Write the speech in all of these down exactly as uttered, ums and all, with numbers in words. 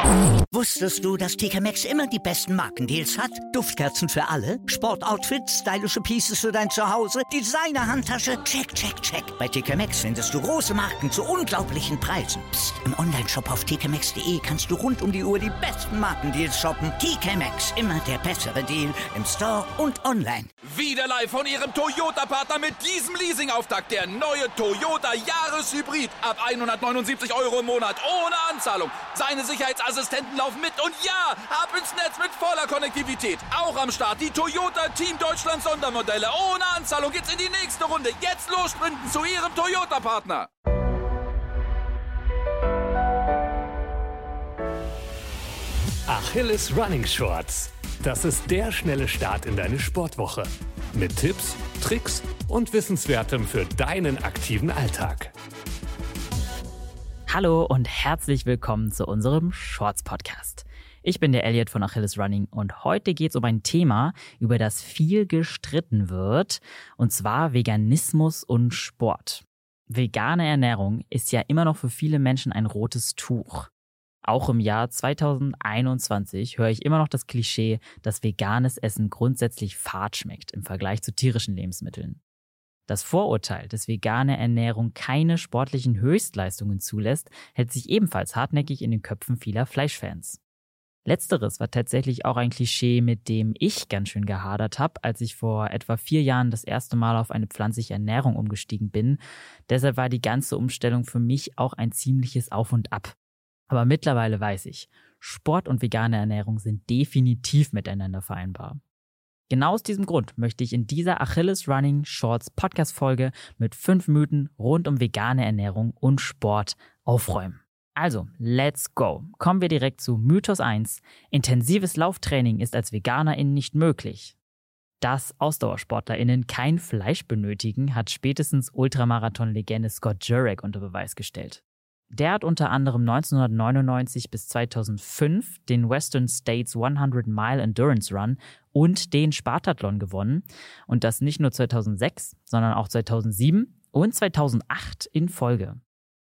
Wusstest du, dass T K Maxx immer die besten Markendeals hat? Duftkerzen für alle, Sportoutfits, stylische Pieces für dein Zuhause, Designer-Handtasche, check, check, check. Bei T K Maxx findest du große Marken zu unglaublichen Preisen. Psst. Im Onlineshop auf t k maxx punkt d e kannst du rund um die Uhr die besten Markendeals shoppen. T K Maxx, immer der bessere Deal im Store und online. Wieder live von Ihrem Toyota-Partner mit diesem Leasing-Auftakt. Der neue Toyota Jahreshybrid. Ab hundertneunundsiebzig Euro im Monat. Ohne Anzahlung. Seine Sicherheitsassistenten laufen mit. Und ja, ab ins Netz mit voller Konnektivität. Auch am Start die Toyota Team Deutschland Sondermodelle. Ohne Anzahlung geht's in die nächste Runde. Jetzt los sprinten zu Ihrem Toyota-Partner. Achilles Running Shorts. Das ist der schnelle Start in deine Sportwoche. Mit Tipps, Tricks und Wissenswertem für deinen aktiven Alltag. Hallo und herzlich willkommen zu unserem Shorts-Podcast. Ich bin der Elliot von Achilles Running und heute geht es um ein Thema, über das viel gestritten wird, und zwar Veganismus und Sport. Vegane Ernährung ist ja immer noch für viele Menschen ein rotes Tuch. Auch im Jahr zweitausendeinundzwanzig höre ich immer noch das Klischee, dass veganes Essen grundsätzlich fad schmeckt im Vergleich zu tierischen Lebensmitteln. Das Vorurteil, dass vegane Ernährung keine sportlichen Höchstleistungen zulässt, hält sich ebenfalls hartnäckig in den Köpfen vieler Fleischfans. Letzteres war tatsächlich auch ein Klischee, mit dem ich ganz schön gehadert habe, als ich vor etwa vier Jahren das erste Mal auf eine pflanzliche Ernährung umgestiegen bin. Deshalb war die ganze Umstellung für mich auch ein ziemliches Auf und Ab. Aber mittlerweile weiß ich, Sport und vegane Ernährung sind definitiv miteinander vereinbar. Genau aus diesem Grund möchte ich in dieser Achilles Running Shorts Podcast-Folge mit fünf Mythen rund um vegane Ernährung und Sport aufräumen. Also, let's go. Kommen wir direkt zu Mythos eins. Intensives Lauftraining ist als VeganerInnen nicht möglich. Dass AusdauersportlerInnen kein Fleisch benötigen, hat spätestens Ultramarathon-Legende Scott Jurek unter Beweis gestellt. Der hat unter anderem neunzehnhundertneunundneunzig bis zweitausendfünf den Western States hundert Mile Endurance Run und den Spartathlon gewonnen. Und das nicht nur zweitausendsechs, sondern auch zweitausendsieben und zweitausendacht in Folge.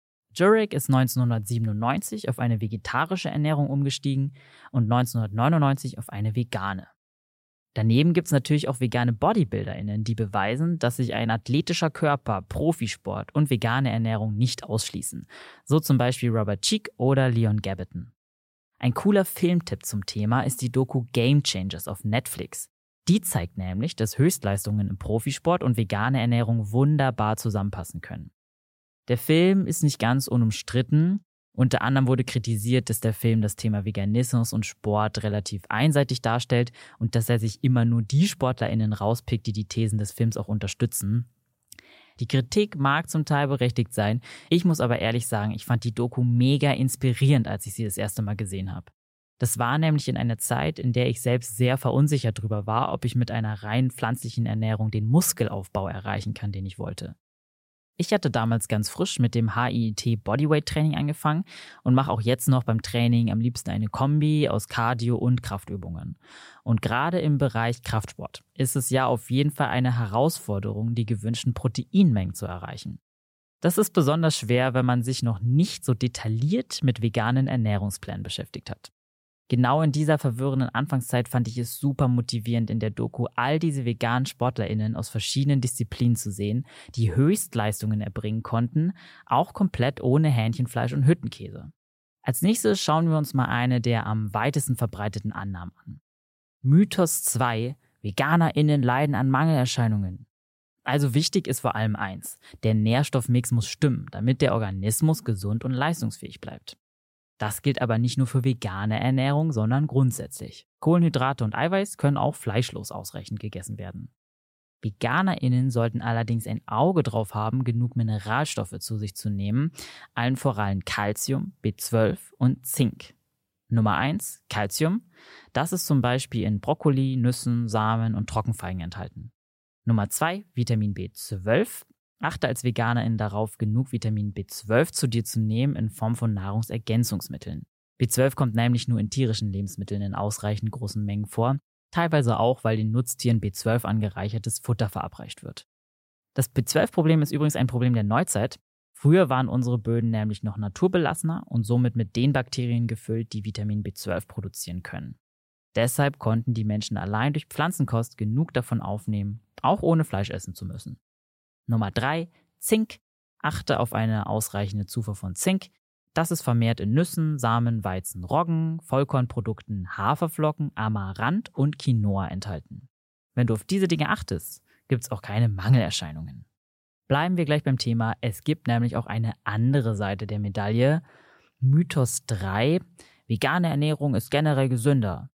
Jurek ist neunzehnhundertsiebenundneunzig auf eine vegetarische Ernährung umgestiegen und neunzehnhundertneunundneunzig auf eine vegane. Daneben gibt's natürlich auch vegane BodybuilderInnen, die beweisen, dass sich ein athletischer Körper, Profisport und vegane Ernährung nicht ausschließen. So zum Beispiel Robert Cheek oder Leon Gabbiton. Ein cooler Filmtipp zum Thema ist die Doku Game Changers auf Netflix. Die zeigt nämlich, dass Höchstleistungen im Profisport und vegane Ernährung wunderbar zusammenpassen können. Der Film ist nicht ganz unumstritten. Unter anderem wurde kritisiert, dass der Film das Thema Veganismus und Sport relativ einseitig darstellt und dass er sich immer nur die SportlerInnen rauspickt, die die Thesen des Films auch unterstützen. Die Kritik mag zum Teil berechtigt sein. Ich muss aber ehrlich sagen, ich fand die Doku mega inspirierend, als ich sie das erste Mal gesehen habe. Das war nämlich in einer Zeit, in der ich selbst sehr verunsichert darüber war, ob ich mit einer rein pflanzlichen Ernährung den Muskelaufbau erreichen kann, den ich wollte. Ich hatte damals ganz frisch mit dem H I I T Bodyweight Training angefangen und mache auch jetzt noch beim Training am liebsten eine Kombi aus Cardio und Kraftübungen. Und gerade im Bereich Kraftsport ist es ja auf jeden Fall eine Herausforderung, die gewünschten Proteinmengen zu erreichen. Das ist besonders schwer, wenn man sich noch nicht so detailliert mit veganen Ernährungsplänen beschäftigt hat. Genau in dieser verwirrenden Anfangszeit fand ich es super motivierend, in der Doku all diese veganen SportlerInnen aus verschiedenen Disziplinen zu sehen, die Höchstleistungen erbringen konnten, auch komplett ohne Hähnchenfleisch und Hüttenkäse. Als nächstes schauen wir uns mal eine der am weitesten verbreiteten Annahmen an. Mythos zwei. VeganerInnen leiden an Mangelerscheinungen. Also wichtig ist vor allem eins: Der Nährstoffmix muss stimmen, damit der Organismus gesund und leistungsfähig bleibt. Das gilt aber nicht nur für vegane Ernährung, sondern grundsätzlich. Kohlenhydrate und Eiweiß können auch fleischlos ausreichend gegessen werden. VeganerInnen sollten allerdings ein Auge drauf haben, genug Mineralstoffe zu sich zu nehmen, allen voran Calcium, B zwölf und Zink. Nummer eins, Calcium. Das ist zum Beispiel in Brokkoli, Nüssen, Samen und Trockenfeigen enthalten. Nummer zwei, Vitamin B zwölf. Achte als Veganerin darauf, genug Vitamin B zwölf zu dir zu nehmen in Form von Nahrungsergänzungsmitteln. B zwölf kommt nämlich nur in tierischen Lebensmitteln in ausreichend großen Mengen vor, teilweise auch, weil den Nutztieren B zwölf angereichertes Futter verabreicht wird. Das B zwölf Problem ist übrigens ein Problem der Neuzeit. Früher waren unsere Böden nämlich noch naturbelassener und somit mit den Bakterien gefüllt, die Vitamin B zwölf produzieren können. Deshalb konnten die Menschen allein durch Pflanzenkost genug davon aufnehmen, auch ohne Fleisch essen zu müssen. Nummer drei. Zink. Achte auf eine ausreichende Zufuhr von Zink. Das ist vermehrt in Nüssen, Samen, Weizen, Roggen, Vollkornprodukten, Haferflocken, Amaranth und Quinoa enthalten. Wenn du auf diese Dinge achtest, gibt es auch keine Mangelerscheinungen. Bleiben wir gleich beim Thema. Es gibt nämlich auch eine andere Seite der Medaille. Mythos drei. Vegane Ernährung ist generell gesünder.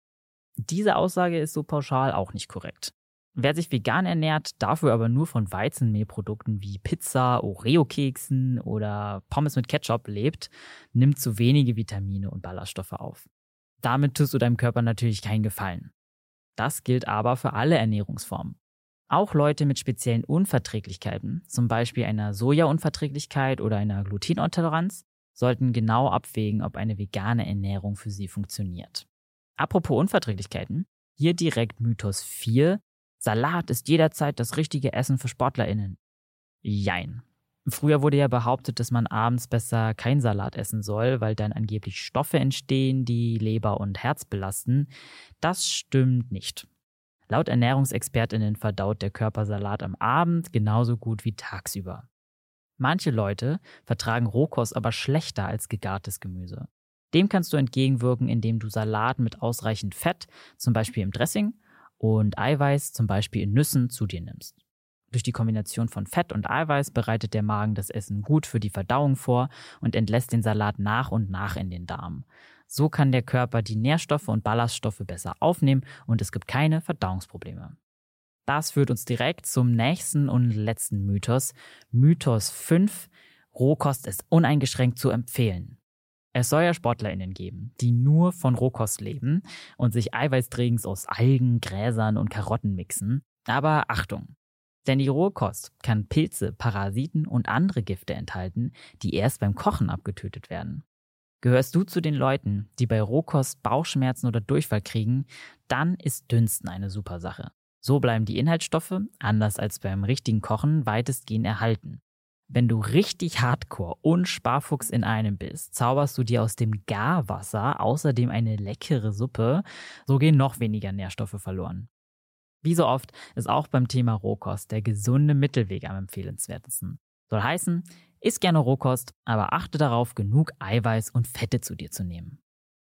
Diese Aussage ist so pauschal auch nicht korrekt. Wer sich vegan ernährt, dafür aber nur von Weizenmehlprodukten wie Pizza, Oreo-Keksen oder Pommes mit Ketchup lebt, nimmt zu wenige Vitamine und Ballaststoffe auf. Damit tust du deinem Körper natürlich keinen Gefallen. Das gilt aber für alle Ernährungsformen. Auch Leute mit speziellen Unverträglichkeiten, zum Beispiel einer Sojaunverträglichkeit oder einer Glutenintoleranz, sollten genau abwägen, ob eine vegane Ernährung für sie funktioniert. Apropos Unverträglichkeiten, hier direkt Mythos vier. Salat ist jederzeit das richtige Essen für SportlerInnen. Jein. Früher wurde ja behauptet, dass man abends besser kein Salat essen soll, weil dann angeblich Stoffe entstehen, die Leber und Herz belasten. Das stimmt nicht. Laut ErnährungsexpertInnen verdaut der Körper Salat am Abend genauso gut wie tagsüber. Manche Leute vertragen Rohkost aber schlechter als gegartes Gemüse. Dem kannst du entgegenwirken, indem du Salat mit ausreichend Fett, zum Beispiel im Dressing, und Eiweiß, zum Beispiel in Nüssen, zu dir nimmst. Durch die Kombination von Fett und Eiweiß bereitet der Magen das Essen gut für die Verdauung vor und entlässt den Salat nach und nach in den Darm. So kann der Körper die Nährstoffe und Ballaststoffe besser aufnehmen und es gibt keine Verdauungsprobleme. Das führt uns direkt zum nächsten und letzten Mythos. Mythos fünf. Rohkost ist uneingeschränkt zu empfehlen. Es soll ja SportlerInnen geben, die nur von Rohkost leben und sich Eiweißdrinks aus Algen, Gräsern und Karotten mixen. Aber Achtung! Denn die Rohkost kann Pilze, Parasiten und andere Gifte enthalten, die erst beim Kochen abgetötet werden. Gehörst du zu den Leuten, die bei Rohkost Bauchschmerzen oder Durchfall kriegen, dann ist Dünsten eine super Sache. So bleiben die Inhaltsstoffe, anders als beim richtigen Kochen, weitestgehend erhalten. Wenn du richtig Hardcore und Sparfuchs in einem bist, zauberst du dir aus dem Garwasser außerdem eine leckere Suppe, so gehen noch weniger Nährstoffe verloren. Wie so oft ist auch beim Thema Rohkost der gesunde Mittelweg am empfehlenswertesten. Soll heißen, iss gerne Rohkost, aber achte darauf, genug Eiweiß und Fette zu dir zu nehmen.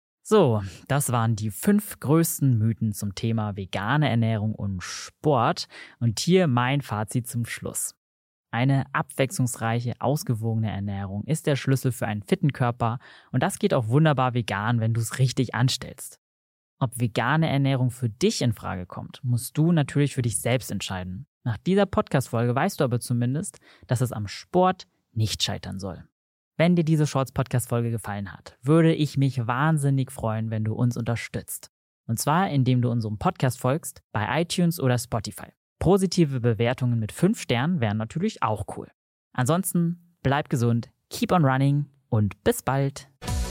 So, das waren die fünf größten Mythen zum Thema vegane Ernährung und Sport und hier mein Fazit zum Schluss. Eine abwechslungsreiche, ausgewogene Ernährung ist der Schlüssel für einen fitten Körper und das geht auch wunderbar vegan, wenn du es richtig anstellst. Ob vegane Ernährung für dich in Frage kommt, musst du natürlich für dich selbst entscheiden. Nach dieser Podcast-Folge weißt du aber zumindest, dass es am Sport nicht scheitern soll. Wenn dir diese Shorts-Podcast-Folge gefallen hat, würde ich mich wahnsinnig freuen, wenn du uns unterstützt. Und zwar, indem du unserem Podcast folgst, bei iTunes oder Spotify. Positive Bewertungen mit fünf Sternen wären natürlich auch cool. Ansonsten bleib gesund, keep on running und bis bald.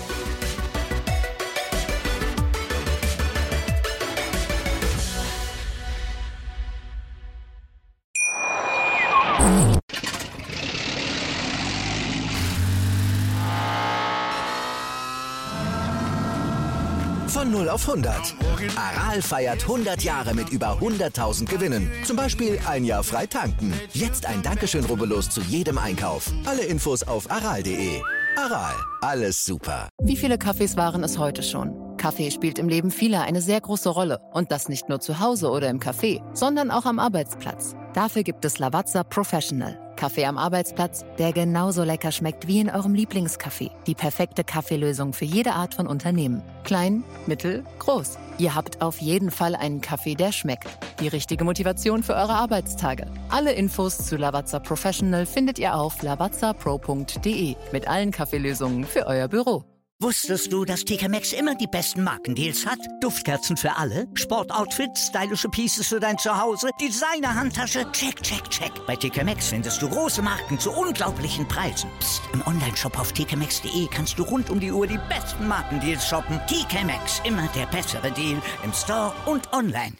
Von null auf hundert. Aral feiert hundert Jahre mit über hunderttausend Gewinnen. Zum Beispiel ein Jahr frei tanken. Jetzt ein Dankeschön, rubbellos zu jedem Einkauf. Alle Infos auf aral punkt de. Aral, alles super. Wie viele Kaffees waren es heute schon? Kaffee spielt im Leben vieler eine sehr große Rolle. Und das nicht nur zu Hause oder im Café, sondern auch am Arbeitsplatz. Dafür gibt es Lavazza Professional. Kaffee am Arbeitsplatz, der genauso lecker schmeckt wie in eurem Lieblingscafé. Die perfekte Kaffeelösung für jede Art von Unternehmen. Klein, mittel, groß. Ihr habt auf jeden Fall einen Kaffee, der schmeckt. Die richtige Motivation für eure Arbeitstage. Alle Infos zu Lavazza Professional findet ihr auf lavazza pro punkt de mit allen Kaffeelösungen für euer Büro. Wusstest du, dass T K Maxx immer die besten Markendeals hat? Duftkerzen für alle, Sportoutfits, stylische Pieces für dein Zuhause, Designer-Handtasche, check, check, check. Bei T K Maxx findest du große Marken zu unglaublichen Preisen. Psst. Im Onlineshop auf t k maxx punkt de kannst du rund um die Uhr die besten Markendeals shoppen. T K Maxx, immer der bessere Deal im Store und online.